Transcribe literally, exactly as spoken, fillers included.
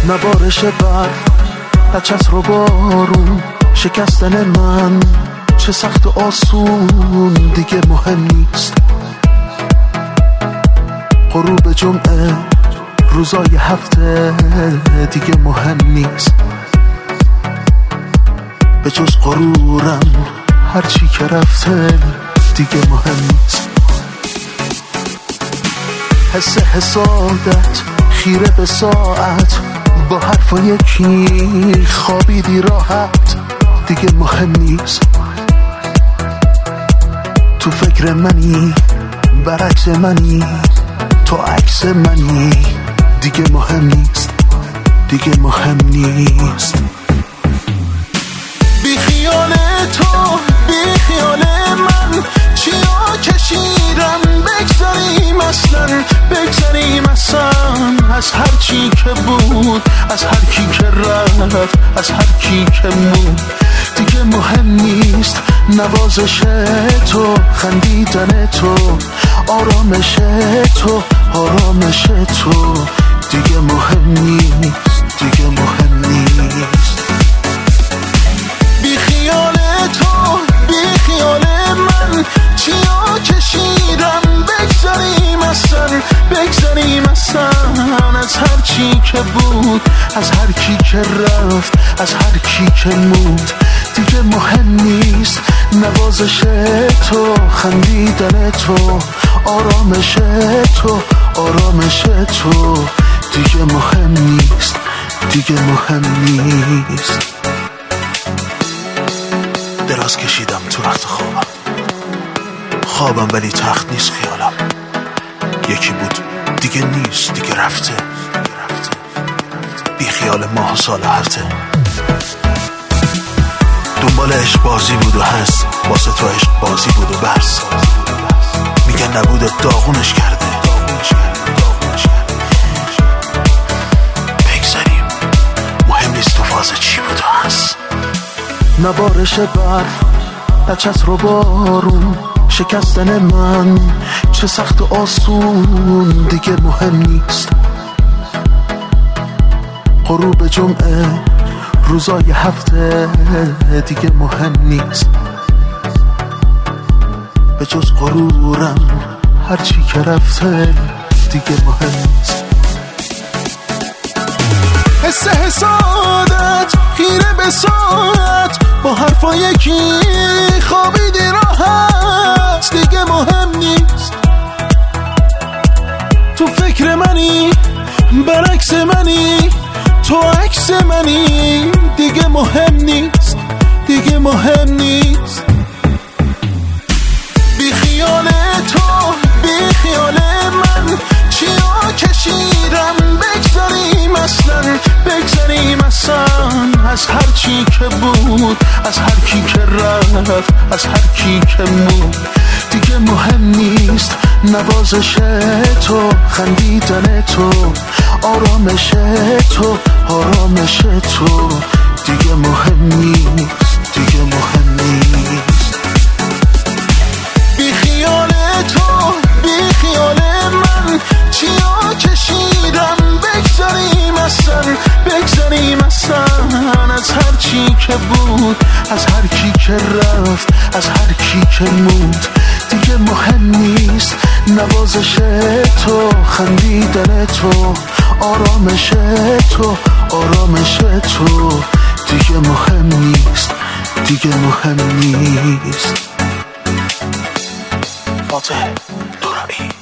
نبارش برف، نچت رو بارون، شکستن من چه سخت و آسون دیگه مهم نیست. غروب جمعه، روزای هفته دیگه مهم نیست. به جز غرورم هرچی که رفته دیگه مهم نیست. حس حسادت خیره به ساعت، با حرفا یکی خوابیدی راحت دیگه مهم نیست. تو فکر منی، برعکس منی، تو عکس منی دیگه مهم نیست، دیگه مهم نیست. بی خیال تو، بی خیال من، چیا کشیدم بگذاریم اصلا، بگذاریم اصلا از هر چی که بود، از هر کی که رفت، از هر کی که موند دیگه مهم نیست. نوازش تو، خندیدن تو، آرامش تو، آرامش تو دیگه مهم نیست، دیگه مهم نیست. بی خیال تو، بی خیال من، چیا کشیدم بگذاریم اصلا، بگذاریم اصلا از هر چی که بود، از هر کی که رفت، از هر کی که موند دیگه مهم نیست. نوازش تو، خندیدن تو، آرامش تو، آرامش تو دیگه مهم نیست، دیگه مهم نیست. دراز کشیدم تو وقت خوابم، خوابم ولی تخت نیست خیالم. یکی بود دیگه نیست، دیگه رفته، بی خیال ماه و سال هرته. دنبال عشق بازی بود و هست، واسه تو عشق بازی بود و بس. میگن نبوده داغونش کرده، بگذاریم مهم نیست تو فاز چی بود و هست. نبارش برف، نچت رو بارون، شکستن من چه سخت و آسون دیگه مهم نیست. غروب جمعه، روزای هفته دیگه مهم نیست. به جز غرورم هرچی که رفته دیگه مهم نیست. حس حسادت خیره به ساعت، با حرفا یکی خوابیدی راحت دیگه مهم نیست. تو فکر منی، برعکس منی، تو عکس منی دیگه مهم نیست، دیگه مهم نیست. بی خیال تو، بی خیال من، چیا کشیدم بگذاریم اصلا، بگذاریم اصلا از هر چی که بود، از هر کی که رفت، از هر کی که موند دیگه مهم نیست. نوازش تو، خندیدن تو، آرامش تو، آرامش تو دیگه مهم نیست، دیگه مهم نیست. بی خیال تو، بی خیال من، چیا کشیدم بگذاریم اصلا، بگذاریم اصلا از هر چی که بود، از هر کی که رفت، از هر کی که موند دیگه مهم نیست. نوازش تو، خندیدن تو، آرامش تو، آرامش تو دیگه مهم نیست، دیگه مهم نیست. فاتح دورایی.